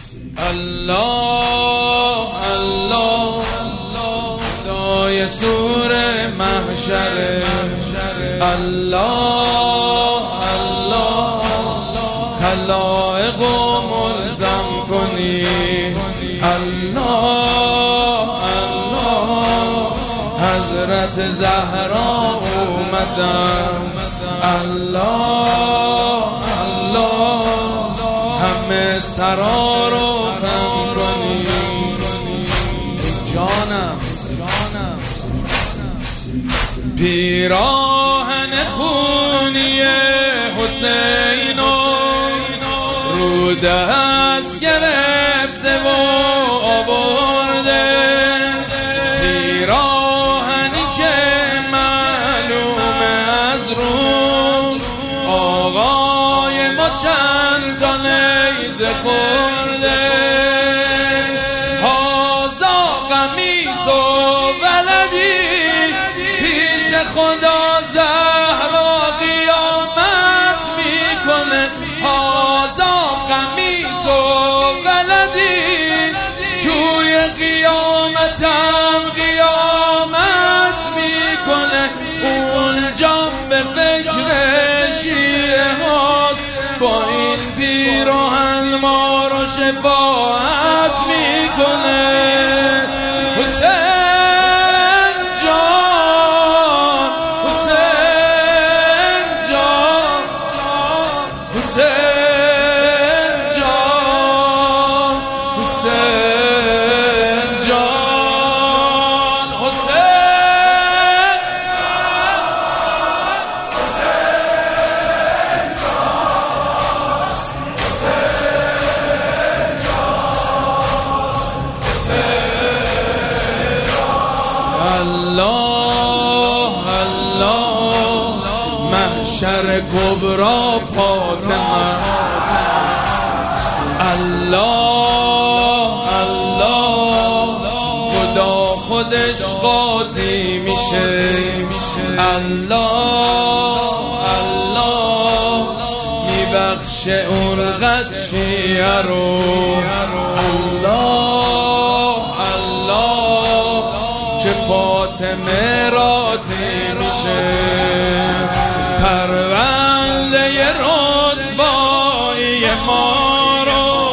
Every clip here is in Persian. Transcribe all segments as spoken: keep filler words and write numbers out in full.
الله الله دای سور محشر، الله الله خلائق و ملزم کنی، الله الله حضرت زهرا اومدن، الله الله همه سرا رو خم کنی. جانم پیراهن خونی حسین رو دست گرفته و آورده، پیراهنی که معلومه از روش آقای ما چند تا نیزه خورده. هازا قمیص و ولدی پیش خدا زهرا قیامت میکنه، هازا قمیص و ولدی توی قیامتم قیامت میکنه. اونجا به فکر شیعه هاست، با این پیراهن ما رو شفاعت میکنه. حسین الله الله محشر کبرا فاطمه، الله الله خدا خودش قاضی میشه، الله الله میبخشه اون قد شیعه رو، الله الله که فاطمه راضی میشه. پرونده رسوایی ما رو،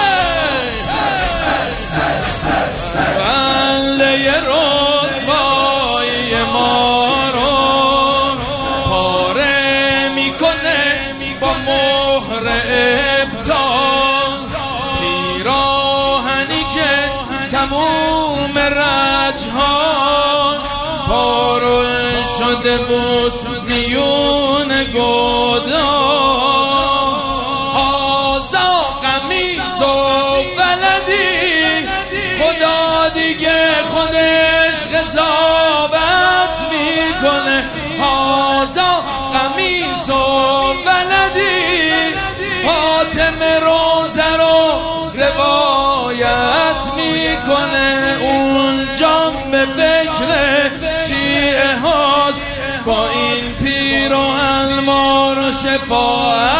پرونده رسوایی ما رو پاره میکنه با مهر ابطال، پیراهنی که تموم رجهاش پاره شده بود میون گدا. هازا قمیص و ولدی خدا دیگه خودش قضاوت میکنه، هازا قمیص و ولدی فاطمه روزه رو روایت میکنه. اونجا به فکر شیعه هاست، با این پیراهن ما رو شفاعت